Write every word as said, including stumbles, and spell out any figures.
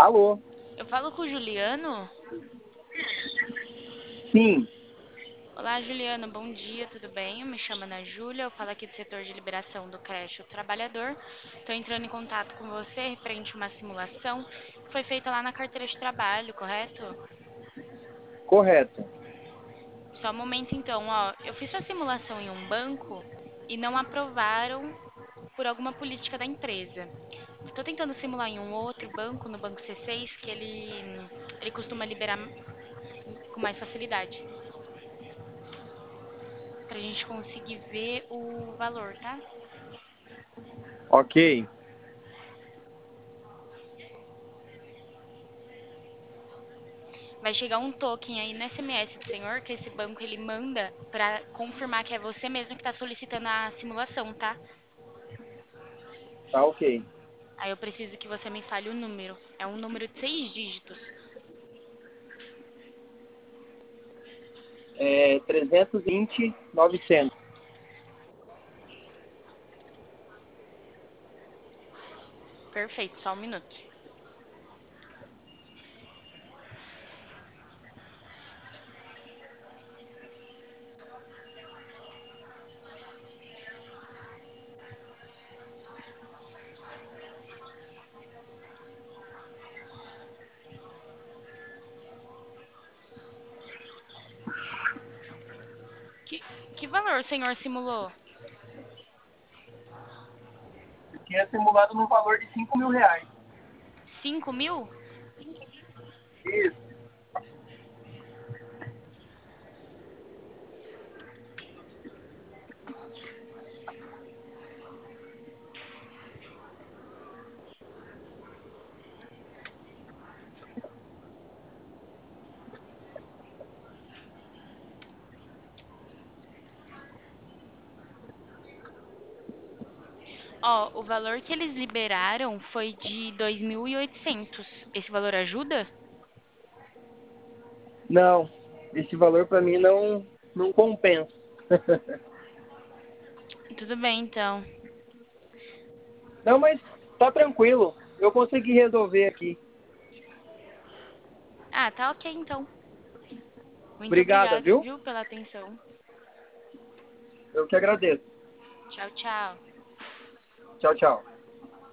Alô? Eu falo com o Juliano. Sim, Olá, Juliano, bom dia, tudo bem? Eu me chamo Ana Júlia, eu falo aqui do setor de liberação do creche O Trabalhador. Estou entrando em contato com você referente a uma simulação que foi feita lá na carteira de trabalho, correto? correto. Só um momento então, ó, eu fiz sua simulação em um banco e não aprovaram por alguma política da empresa. Estou tentando simular em um outro banco, no banco C seis, que ele, ele costuma liberar com mais facilidade. Pra gente conseguir ver o valor, tá? Ok. Vai chegar um token aí no S M S do senhor que esse banco ele manda pra confirmar que é você mesmo que tá solicitando a simulação, tá? Tá ok. Aí eu preciso que você me fale o número. É um número de seis dígitos. É trezentos e vinte, novecentos. Perfeito, só um minuto. Que, que valor o senhor simulou? Que é simulado no valor de cinco mil reais. Cinco mil? Isso. Ó, o valor que eles liberaram foi de dois mil e oitocentos. Esse valor ajuda? Não, esse valor para mim não, não compensa. Tudo bem, então. Não, mas tá tranquilo. Eu consegui resolver aqui. Ah, tá ok, então. Muito Obrigada, obrigado, viu? viu, pela atenção. Eu que agradeço. Tchau, tchau. Tchau, tchau.